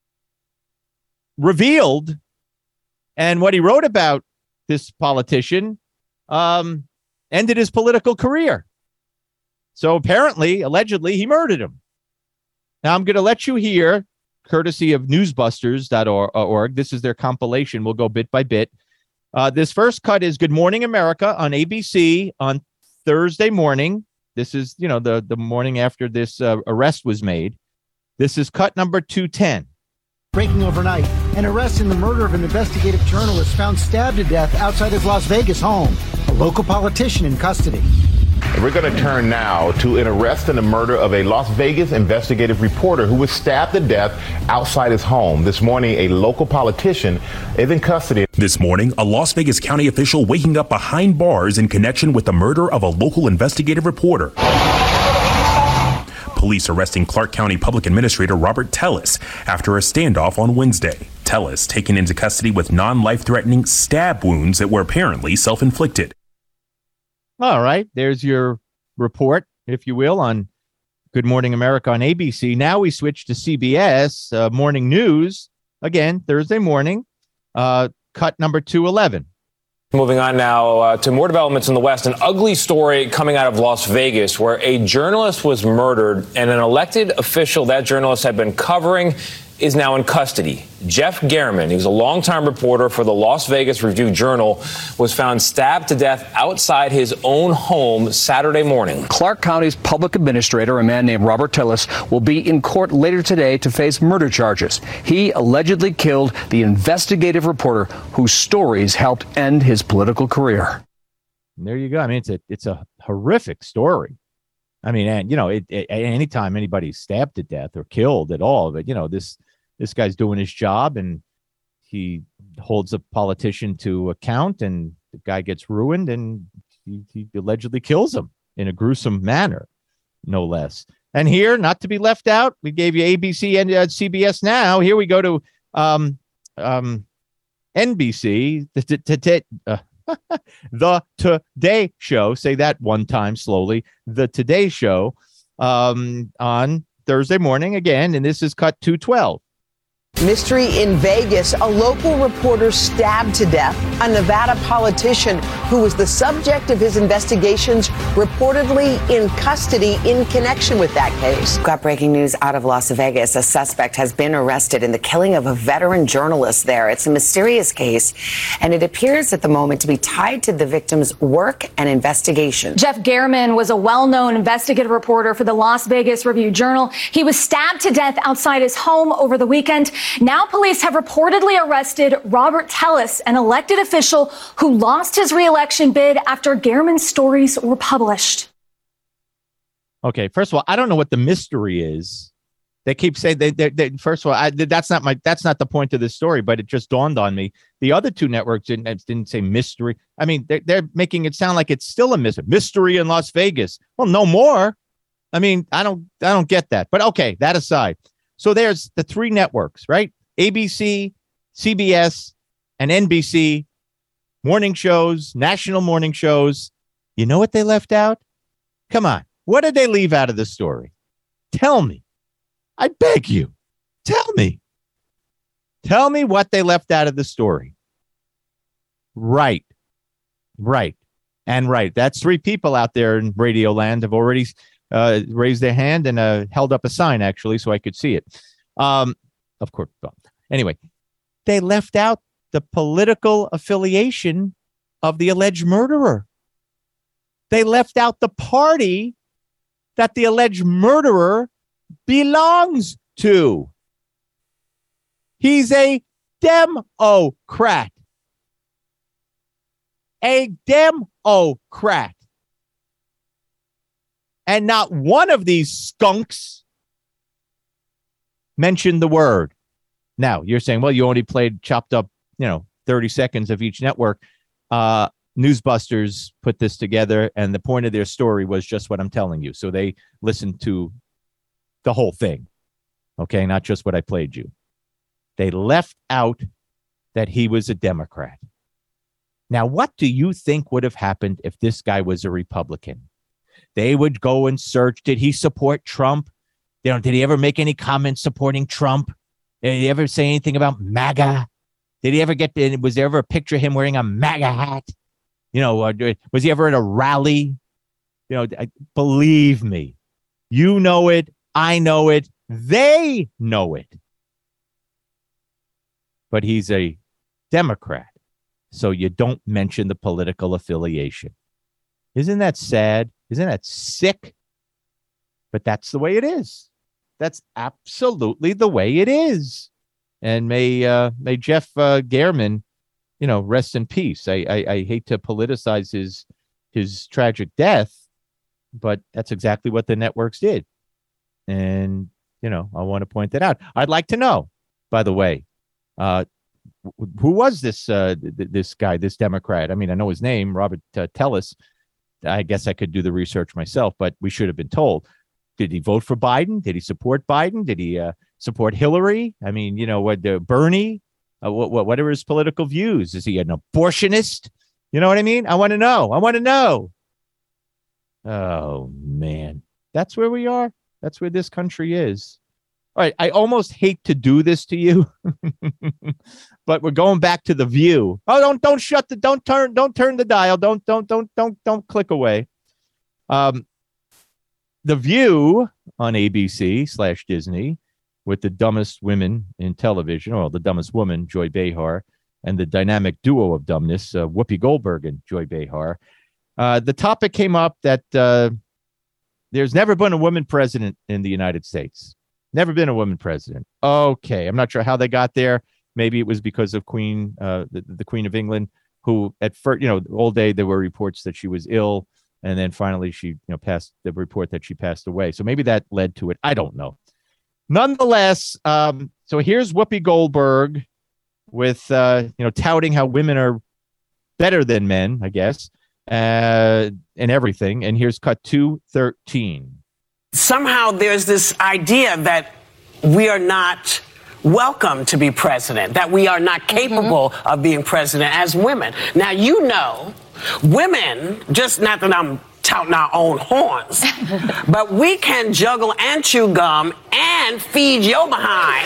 revealed, and what he wrote about this politician, um, ended his political career. So apparently, allegedly, he murdered him. Now, I'm going to let you hear, courtesy of newsbusters dot org. This is their compilation. We'll go bit by bit. Uh, this first cut is Good Morning America on A B C on Thursday morning. This is, you know, the, the morning after this uh, arrest was made. This is cut number two ten. Breaking overnight, an arrest in the murder of an investigative journalist found stabbed to death outside his Las Vegas home. A local politician in custody. We're going to turn now to an arrest in the murder of a Las Vegas investigative reporter who was stabbed to death outside his home. This morning, a local politician is in custody. This morning, a Las Vegas County official waking up behind bars in connection with the murder of a local investigative reporter. Police arresting Clark County Public Administrator Robert Tellis after a standoff on Wednesday. Tellis taken into custody with non-life-threatening stab wounds that were apparently self-inflicted. All right, there's your report, if you will, on Good Morning America on A B C. Now we switch to C B S uh, Morning News, again, Thursday morning, uh, cut number two eleven. Moving on now uh, to more developments in the West. An ugly story coming out of Las Vegas where a journalist was murdered and an elected official that journalist had been covering is now in custody. Jeff German, he was a longtime reporter for the Las Vegas Review-Journal, was found stabbed to death outside his own home Saturday morning. Clark County's public administrator, a man named Robert Tellis, will be in court later today to face murder charges. He allegedly killed the investigative reporter whose stories helped end his political career. And there you go. I mean, it's a it's a horrific story. I mean, and you know, it, it, anytime anybody's stabbed to death or killed at all, but you know, this this guy's doing his job and he holds a politician to account, and the guy gets ruined, and he, he allegedly kills him in a gruesome manner, no less. And here, not to be left out, we gave you A B C and uh, C B S Now. Here we go to um, um, N B C. The, the, the, uh, the Today Show, say that one time slowly, the Today Show um, on Thursday morning again, and this is cut two twelve. Mystery in Vegas, a local reporter stabbed to death. A Nevada politician who was the subject of his investigations reportedly in custody in connection with that case. Got breaking news out of Las Vegas. A suspect has been arrested in the killing of a veteran journalist there. It's a mysterious case, and it appears at the moment to be tied to the victim's work and investigation. Jeff German was a well-known investigative reporter for the Las Vegas Review-Journal. He was stabbed to death outside his home over the weekend. Now police have reportedly arrested Robert Tellis, an elected official who lost his re-election bid after German's stories were published. Okay, first of all, I don't know what the mystery is. They keep saying they, they, they first of all, I, that's not my that's not the point of this story, but it just dawned on me. The other two networks didn't didn't say mystery. I mean, they're, they're making it sound like it's still a mystery. Mystery in Las Vegas. Well, no more. I mean, I don't I don't get that. But okay, that aside. So there's the three networks, right? A B C, C B S, and N B C, morning shows, national morning shows. You know what they left out? Come on. What did they leave out of the story? Tell me. I beg you. Tell me. Tell me what they left out of the story. Right. Right. And right. That's three people out there in Radio Land have already Uh, raised their hand and uh, held up a sign, actually, so I could see it. Um, of course. Well, anyway, they left out the political affiliation of the alleged murderer. They left out the party that the alleged murderer belongs to. He's a Democrat. A Democrat. And not one of these skunks mentioned the word. Now, you're saying, well, you only played chopped up, you know, thirty seconds of each network. Uh, Newsbusters put this together, and the point of their story was just what I'm telling you. So they listened to the whole thing. Okay, not just what I played you. They left out that he was a Democrat. Now, what do you think would have happened if this guy was a Republican? They would go and search. Did he support Trump? You know, did he ever make any comments supporting Trump? Did he ever say anything about MAGA? Did he ever get, was there ever a picture of him wearing a MAGA hat? You know, uh, was he ever at a rally? You know, I, believe me, you know it. I know it. They know it. But he's a Democrat, so you don't mention the political affiliation. Isn't that sad? Isn't that sick? But that's the way it is. That's absolutely the way it is. And may uh, may Jeff uh, Gehrman, you know, rest in peace. I, I I hate to politicize his his tragic death, but that's exactly what the networks did. And you know, I want to point that out. I'd like to know, by the way, uh, who was this uh, th- this guy, this Democrat? I mean, I know his name, Robert uh, Tellis. I guess I could do the research myself, but we should have been told. Did he vote for Biden? Did he support Biden? Did he uh, support Hillary? I mean, you know, what uh, Bernie? Uh, what, what what are his political views? Is he an abortionist? You know what I mean? I want to know. I want to know. Oh man, that's where we are. That's where this country is. All right, I almost hate to do this to you, but we're going back to The View. Oh, don't don't shut the don't turn don't turn the dial. Don't don't don't don't don't click away. Um, The View on A B C slash Disney with the dumbest women in television, or the dumbest woman, Joy Behar, and the dynamic duo of dumbness, uh, Whoopi Goldberg and Joy Behar. Uh, the topic came up that uh, there's never been a woman president in the United States. Never been a woman president. Okay, I'm not sure how they got there. Maybe it was because of Queen, uh, the, the Queen of England, who at first, you know, all day there were reports that she was ill, and then finally she, you know, passed the report that she passed away. So maybe that led to it. I don't know. Nonetheless, um, so here's Whoopi Goldberg with, uh, you know, touting how women are better than men, I guess, uh, and everything. And here's cut two thirteen. Somehow there's this idea that we are not welcome to be president, that we are not capable mm-hmm. of being president as women. Now, you know, women, just not that I'm touting our own horns, but we can juggle and chew gum and feed your behind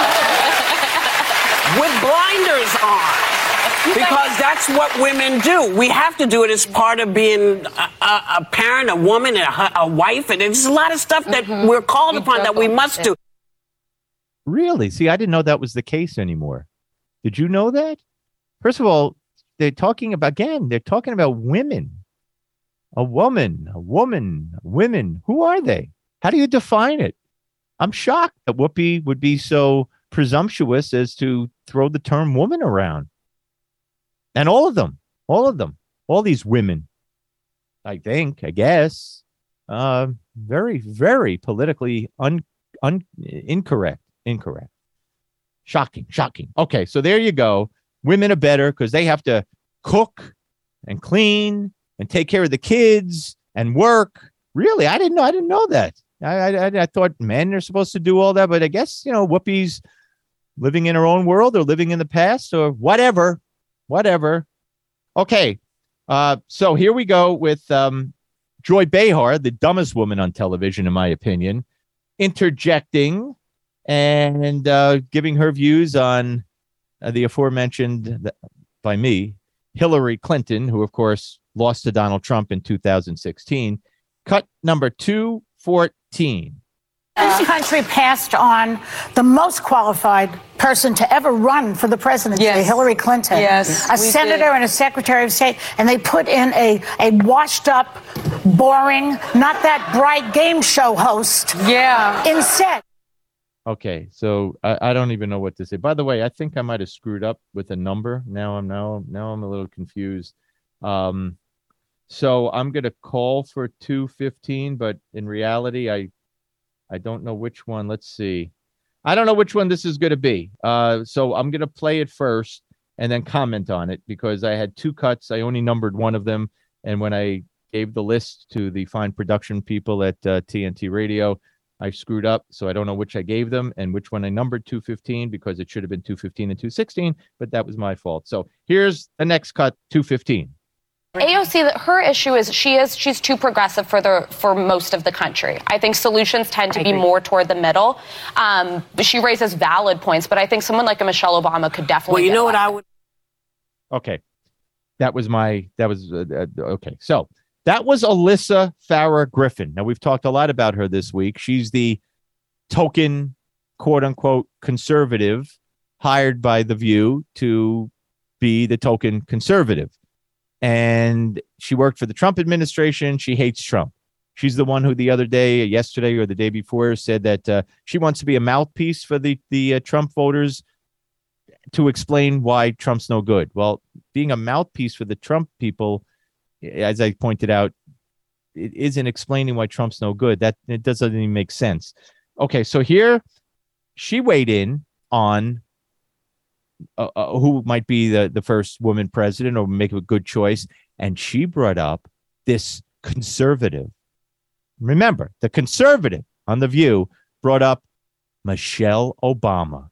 with blinders on. Because that's what women do. We have to do it as part of being a, a, a parent, a woman, a, a wife, and there's a lot of stuff that mm-hmm. we're called we upon that we must do. Really? See, I didn't know that was the case anymore. Did you know that? First of all, they're talking about, again, they're talking about women. A woman, a woman, women. Who are they? How do you define it? I'm shocked that Whoopi would be so presumptuous as to throw the term woman around. And all of them, all of them, all these women, I think, I guess, uh, very, very politically un, un, incorrect, incorrect. Shocking, shocking. Okay, so there you go. Women are better because they have to cook and clean and take care of the kids and work. Really, I didn't know. I didn't know that. I, I, I thought men are supposed to do all that, but I guess, you know, Whoopi's living in her own world or living in the past or whatever. Whatever. Okay. Uh, so here we go with um, Joy Behar, the dumbest woman on television, in my opinion, interjecting and uh, giving her views on uh, the aforementioned by me, Hillary Clinton, who, of course, lost to Donald Trump in two thousand sixteen. Cut number two fourteen. This country passed on the most qualified person to ever run for the presidency, yes. Hillary Clinton. Yes, a senator did. And a secretary of state. And they put in a, a washed up, boring, not that bright game show host. Yeah. Instead. Okay, so I, I don't even know what to say. By the way, I think I might have screwed up with a number. Now I'm now now I'm a little confused. Um, so I'm gonna call for two fifteen, but in reality, I I don't know which one. Let's see. I don't know which one this is going to be. Uh, so I'm going to play it first and then comment on it because I had two cuts. I only numbered one of them. And when I gave the list to the fine production people at uh, T N T Radio, I screwed up. So I don't know which I gave them and which one I numbered two fifteen because it should have been two fifteen and two sixteen. But that was my fault. So here's the next cut, two fifteen. A O C, her issue is she is she's too progressive for the for most of the country. I think solutions tend to I be agree. more toward the middle. Um, she raises valid points, but I think someone like a Michelle Obama could definitely. Well, you know what I would. Okay, That was my, that was, uh, uh, okay. So that was Alyssa Farah Griffin. Now, we've talked a lot about her this week. She's the token, quote unquote, conservative hired by The View to be the token conservative. And she worked for the Trump administration. She hates Trump. She's the one who the other day, yesterday or the day before, said that uh, she wants to be a mouthpiece for the, the uh, Trump voters to explain why Trump's no good. Well, being a mouthpiece for the Trump people, as I pointed out, it isn't explaining why Trump's no good. That it doesn't even make sense. Okay, so here she weighed in on uh, uh, who might be the, the first woman president or make a good choice. And she brought up this conservative. Remember, the conservative on The View brought up Michelle Obama.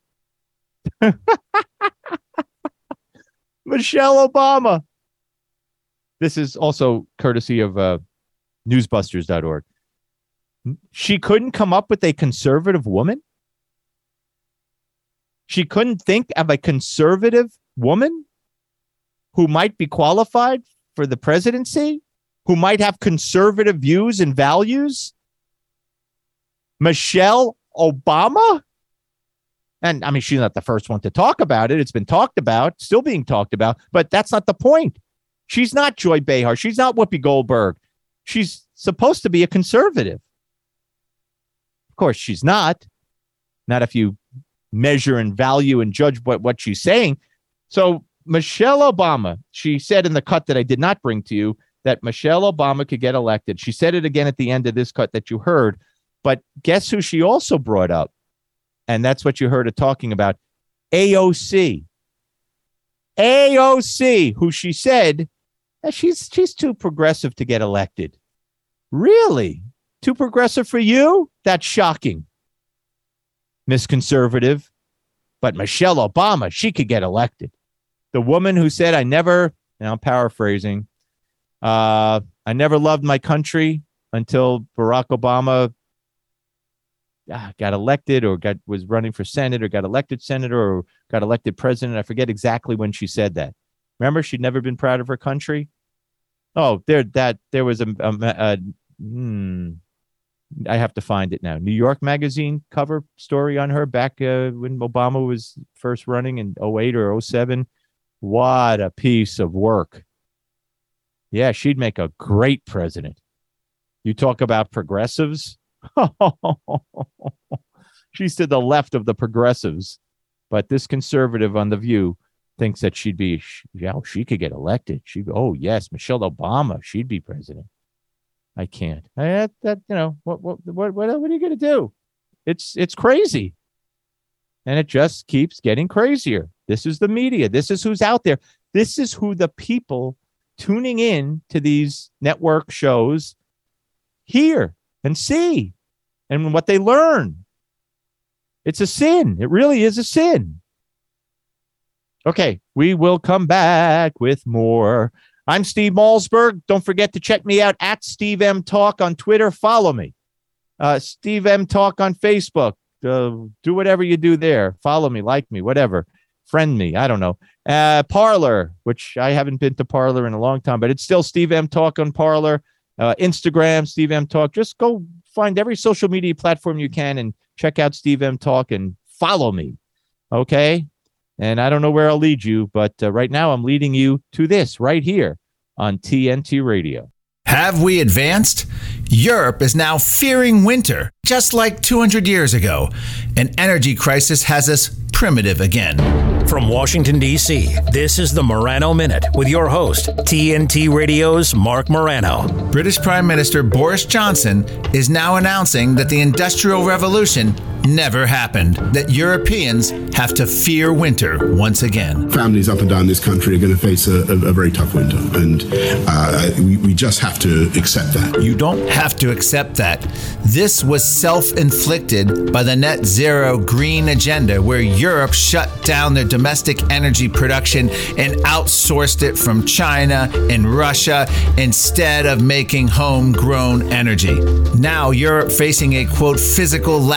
Michelle Obama. This is also courtesy of uh, newsbusters dot org. She couldn't come up with a conservative woman. She couldn't think of a conservative woman who might be qualified for the presidency, who might have conservative views and values. Michelle Obama. And I mean, she's not the first one to talk about it. It's been talked about, still being talked about, but that's not the point. She's not Joy Behar. She's not Whoopi Goldberg. She's supposed to be a conservative. Of course, she's not. Not if you measure and value and judge what, what she's saying. So Michelle Obama, she said in the cut that I did not bring to you that Michelle Obama could get elected. She said it again at the end of this cut that you heard. But guess who she also brought up? And that's what you heard her talking about. A O C. A O C, who she said that she's she's too progressive to get elected. Really? Too progressive for you? That's shocking. Miss Conservative. But Michelle Obama, she could get elected. The woman who said, I never, and I'm paraphrasing, uh, I never loved my country until Barack Obama uh, got elected or got was running for Senate or got elected senator or got elected president. I forget exactly when she said that. Remember, she'd never been proud of her country. Oh, there that there was a, a, a hmm, I have to find it now. New York Magazine cover story on her back uh, when Obama was first running in oh eight or oh seven. What a piece of work. Yeah, she'd make a great president. You talk about progressives. She's to the left of the progressives. But this conservative on The View thinks that she'd be, yeah, she could get elected. She, oh, yes, Michelle Obama, she'd be president. I can't. I, that, that, you know, what, what, what, what, what are you going to do? It's, it's crazy. And it just keeps getting crazier. This is the media. This is who's out there. This is who the people tuning in to these network shows hear and see and what they learn. It's a sin. It really is a sin. Okay, we will come back with more. I'm Steve Malzberg. Don't forget to check me out at Steve M Talk on Twitter. Follow me. Uh, Steve M Talk on Facebook. Uh, do whatever you do there. Follow me, like me, whatever. Friend me. I don't know. Uh, Parler, which I haven't been to Parler in a long time, but it's still Steve M Talk on Parler. Uh, Instagram, Steve M Talk. Just go find every social media platform you can and check out Steve M Talk and follow me. Okay? And I don't know where I'll lead you, but uh, right now I'm leading you to this right here on T N T Radio. Have we advanced? Europe is now fearing winter, just like two hundred years ago. An energy crisis has us primitive again. From Washington, D C, this is the Morano Minute with your host, T N T Radio's Mark Morano. British Prime Minister Boris Johnson is now announcing that the Industrial Revolution never happened, that Europeans have to fear winter once again. Families up and down this country are going to face a, a, a very tough winter, and uh, we, we just have to accept that. You don't have to accept that. This was self-inflicted by the net zero green agenda, where Europe shut down their domestic energy production and outsourced it from China and Russia instead of making homegrown energy. Now Europe facing a, quote, physical lack of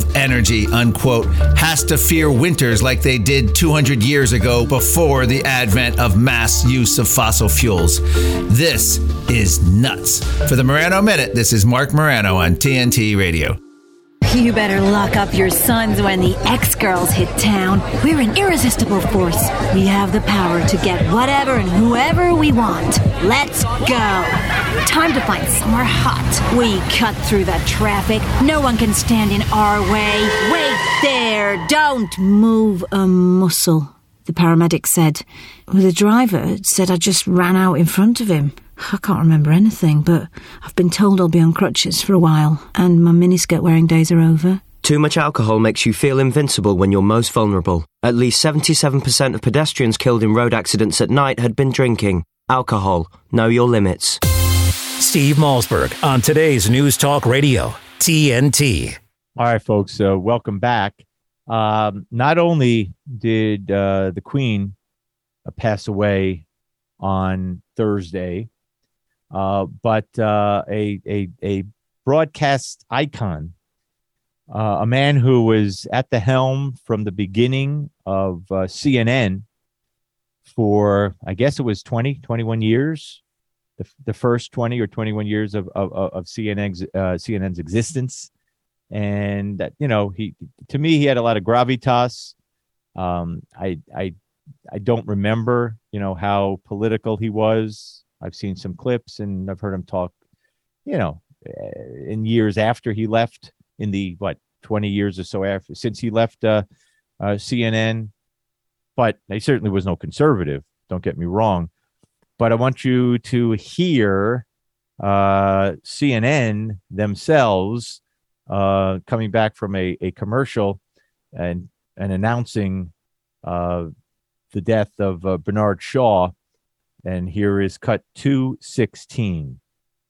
energy, unquote, has to fear winters like they did two hundred years ago before the advent of mass use of fossil fuels. This is nuts. For the Morano Minute, this is Mark Morano on T N T Radio. You better lock up your sons when the X-Girls hit town. We're an irresistible force. We have the power to get whatever and whoever we want. Let's go. Time to find somewhere hot. We cut through the traffic. No one can stand in our way. Wait there. Don't move a muscle, the paramedic said. Well, the driver said I just ran out in front of him. I can't remember anything, but I've been told I'll be on crutches for a while, and my miniskirt wearing days are over. Too much alcohol makes you feel invincible when you're most vulnerable. At least seventy-seven percent of pedestrians killed in road accidents at night had been drinking. Alcohol. Know your limits. Steve Malzberg on today's News Talk Radio, T N T. All right, folks, uh, welcome back. Um, not only did uh, the Queen uh, pass away on Thursday, Uh, but uh, a, a a broadcast icon, uh, a man who was at the helm from the beginning of uh, C N N for, I guess it was twenty, twenty-one years, the, the first twenty or twenty-one years of of, of C N N's uh, C N N's existence, and that, you know, he to me he had a lot of gravitas. Um, I I I don't remember, you know, how political he was. I've seen some clips and I've heard him talk, you know, in years after he left, in the, what, twenty years or so after, since he left uh, uh, C N N. But he certainly was no conservative, don't get me wrong. But I want you to hear uh, C N N themselves uh, coming back from a, a commercial and, and announcing uh, the death of uh, Bernard Shaw. And here is cut two sixteen.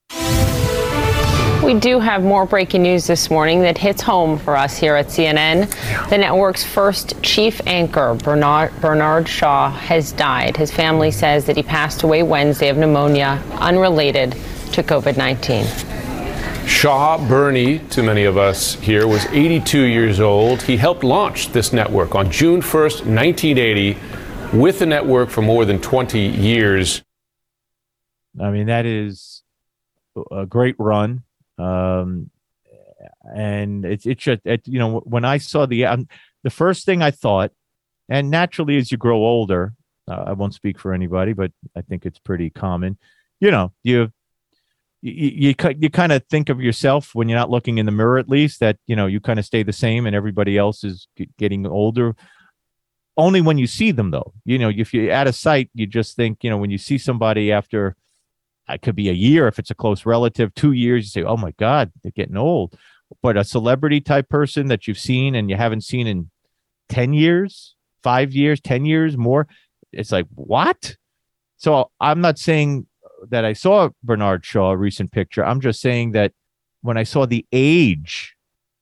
We do have more breaking news this morning that hits home for us here at C N N. The network's first chief anchor, Bernard, Bernard Shaw, has died. His family says that he passed away Wednesday of pneumonia unrelated to COVID nineteen. Shaw, Bernie, to many of us here, was eighty-two years old. He helped launch this network on June first, nineteen eighty, with the network for more than twenty years. I mean, that is a great run. Um, and it's, it's just, it, you know, when I saw the, um, the first thing I thought, and naturally as you grow older, uh, I won't speak for anybody, but I think it's pretty common, you know, you, you, you, you kind of think of yourself when you're not looking in the mirror, at least, that, you know, you kind of stay the same and everybody else is getting older. Only when you see them, though, you know, if you're out of sight, you just think, you know, when you see somebody after, it could be a year, if it's a close relative, two years, you say, oh, my God, they're getting old. But a celebrity type person that you've seen and you haven't seen in ten years, five years, ten years, more, it's like, what? So I'm not saying that I saw Bernard Shaw, a recent picture. I'm just saying that when I saw the age,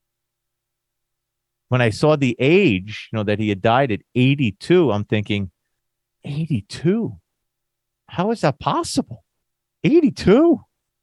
when I saw the age, you know, that he had died at eighty-two, I'm thinking, eighty-two? How is that possible? eighty-two?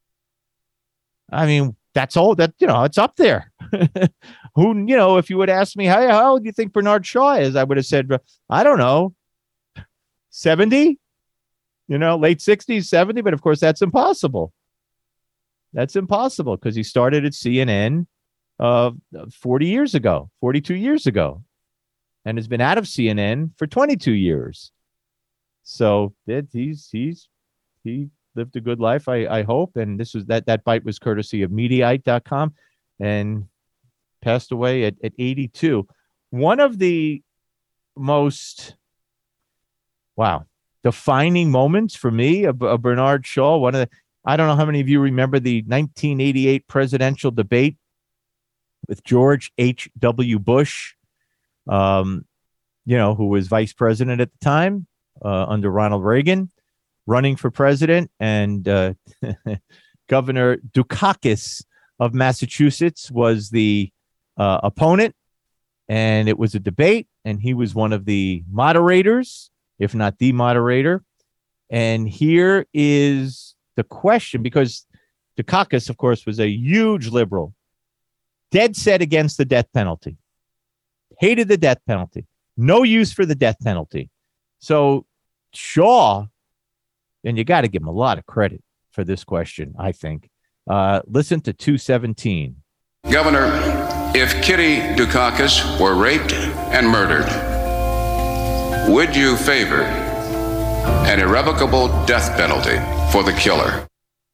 I mean, that's all that, you know, it's up there. Who, you know, if you would ask me, how, how old do you think Bernard Shaw is? I would have said, I don't know, seventy, you know, late sixties, seventy. But of course, that's impossible. That's impossible because he started at C N N uh, forty years ago, forty-two years ago, and has been out of C N N for twenty-two years. So it, he's, he's, he lived a good life, I, I hope. And this was that, that bite was courtesy of Mediaite dot com and passed away at, at eighty-two. One of the most, wow, defining moments for me of, of Bernard Shaw, one of the, I don't know how many of you remember the nineteen eighty-eight presidential debate with George H W. Bush, um, you know, who was vice president at the time uh, under Ronald Reagan, running for president, and uh, Governor Dukakis of Massachusetts was the uh, opponent, and it was a debate, and he was one of the moderators, if not the moderator. And here is the question, because Dukakis, of course, was a huge liberal, dead set against the death penalty. Hated the death penalty. No use for the death penalty. So Shaw, and you got to give him a lot of credit for this question, I think. Uh, listen to two seventeen. Governor, if Kitty Dukakis were raped and murdered, would you favor an irrevocable death penalty for the killer?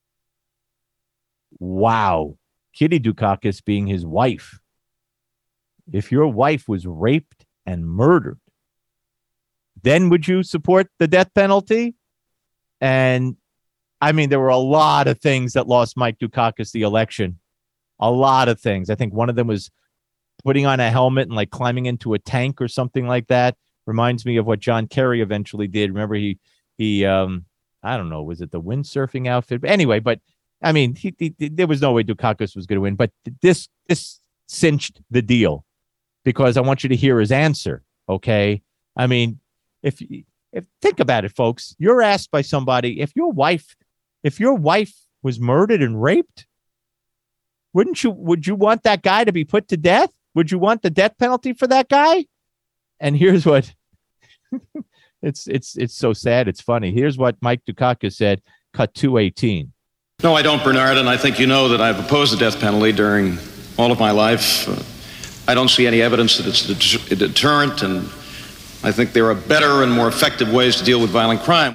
Wow. Kitty Dukakis being his wife. If your wife was raped and murdered, then would you support the death penalty? And I mean, there were a lot of things that lost Mike Dukakis the election. A lot of things. I think one of them was putting on a helmet and like climbing into a tank or something like that. Reminds me of what John Kerry eventually did. Remember, he, he, um, I don't know, was it the windsurfing outfit? But anyway, but I mean, he, he, there was no way Dukakis was going to win. But this, this cinched the deal because I want you to hear his answer. Okay. I mean, if, if think about it, folks, you're asked by somebody, if your wife, if your wife was murdered and raped, wouldn't you, would you want that guy to be put to death? Would you want the death penalty for that guy? And here's what it's, it's, it's so sad. It's funny. Here's what Mike Dukakis said, cut two eighteen. No, I don't, Bernard. And I think you know that I've opposed the death penalty during all of my life. Uh, I don't see any evidence that it's a, det- a deterrent. And I think there are better and more effective ways to deal with violent crime.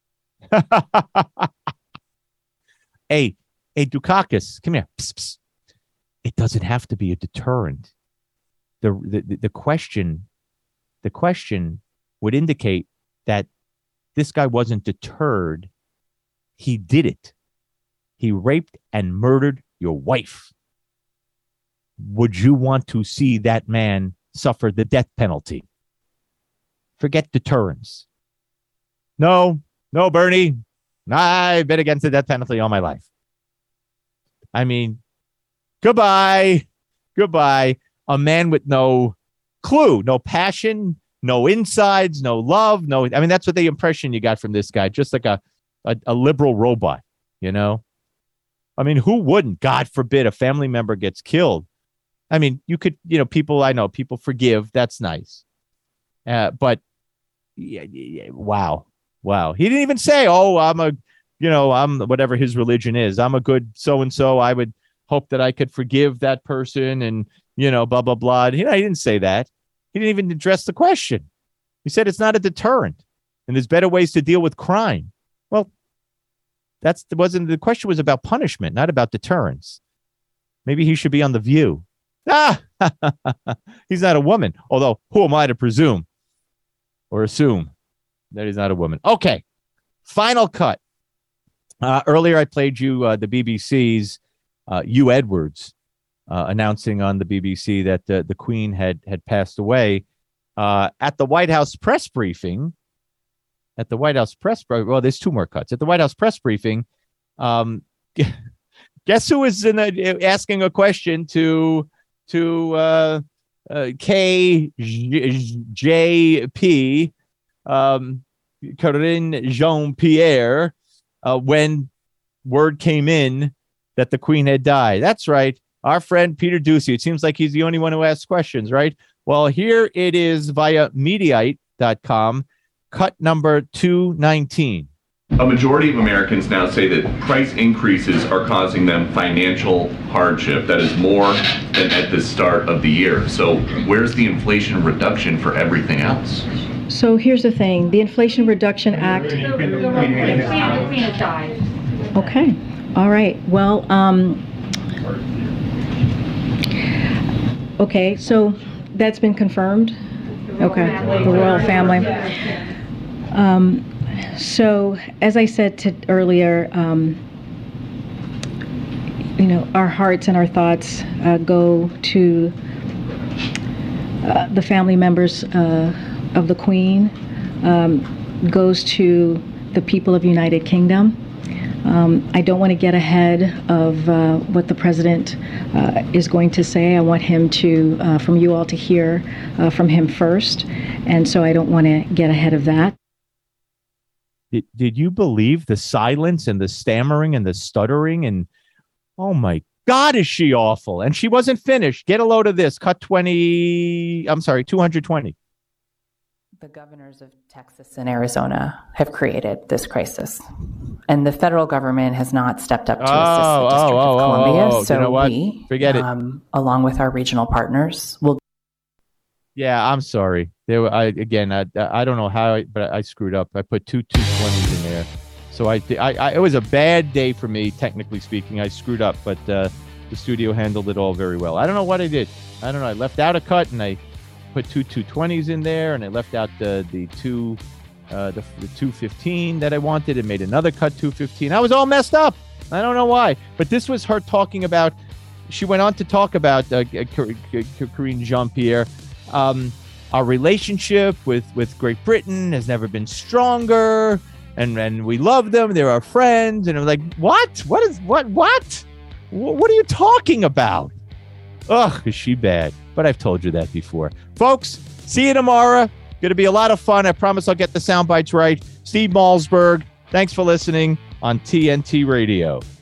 Hey, hey, Dukakis, come here. Psst, psst. It doesn't have to be a deterrent. The, the the question, the question would indicate that this guy wasn't deterred. He did it. He raped and murdered your wife. Would you want to see that man suffer the death penalty? Forget deterrence. No, no, Bernie. I've been against the death penalty all my life. I mean, goodbye. Goodbye. A man with no clue, no passion, no insides, no love. No, I mean, that's what the impression you got from this guy. Just like a, a, a liberal robot, you know? I mean, who wouldn't? God forbid a family member gets killed. I mean, you could, you know, people, I know people forgive. That's nice. Uh, but yeah, yeah, wow. Wow. He didn't even say, oh, I'm a, you know, I'm whatever his religion is. I'm a good so-and-so. I would hope that I could forgive that person and, you know, blah, blah, blah. You know, he didn't say that. He didn't even address the question. He said it's not a deterrent and there's better ways to deal with crime. Well, that's the wasn't the question was about punishment, not about deterrence. Maybe he should be on The View. Ah, he's not a woman. Although, who am I to presume or assume that he's not a woman? Okay, final cut. Uh, earlier, I played you uh, the B B C's uh, Hugh Edwards uh, announcing on the B B C that uh, the Queen had had passed away. Uh, at the White House press briefing, at the White House press well, there's two more cuts. At the White House press briefing, um, guess who was in a, asking a question to to uh, uh, K J P, um, Karine Jean-Pierre, uh, when word came in that the Queen had died. That's right. Our friend Peter Doocy. It seems like he's the only one who asks questions, right? Well, here it is via Mediaite dot com, cut number two nineteen. A majority of Americans now say that price increases are causing them financial hardship. That is more than at the start of the year. So where's the Inflation Reduction for everything else? So here's the thing. The Inflation Reduction Act... Okay. All right. Well, um... okay, so that's been confirmed. Okay, the royal family. Um, so, as I said to earlier, um, you know, our hearts and our thoughts uh, go to uh, the family members uh, of the Queen, um, goes to the people of United Kingdom. Um, I don't want to get ahead of uh, what the president uh, is going to say. I want him to, uh, from you all to hear uh, from him first. And so I don't want to get ahead of that. Did, did you believe the silence and the stammering and the stuttering? And oh my God, is she awful. And she wasn't finished. Get a load of this. Cut twenty. I'm sorry, two hundred twenty. The governors of Texas and Arizona have created this crisis, and the federal government has not stepped up to Oh, assist the District oh, oh, of Columbia. oh, oh. So You know what? we, Forget it. um, along with our regional partners, will. Yeah, I'm sorry. There, were, I again, I, I don't know how, I, but I screwed up. I put two two twenties in there, so I, I, I, it was a bad day for me, technically speaking. I screwed up, but uh, the studio handled it all very well. I don't know what I did. I don't know. I left out a cut, and I put two two twenties in there, and I left out the the two, uh, the, the two fifteen that I wanted, and made another cut two fifteen. I was all messed up. I don't know why, but this was her talking about. She went on to talk about uh, Karine Jean-Pierre. Um, our relationship with, with Great Britain has never been stronger, and, and we love them. They're our friends. And I'm like, what? What is what? What? What are you talking about? Ugh, is she bad? But I've told you that before. Folks, see you tomorrow. Going to be a lot of fun. I promise I'll get the sound bites right. Steve Malzberg, thanks for listening on T N T Radio.